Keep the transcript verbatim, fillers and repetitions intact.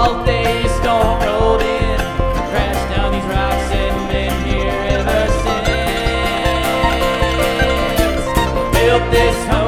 all day stone rolled in, crashed down these rocks and been here ever since. Built this home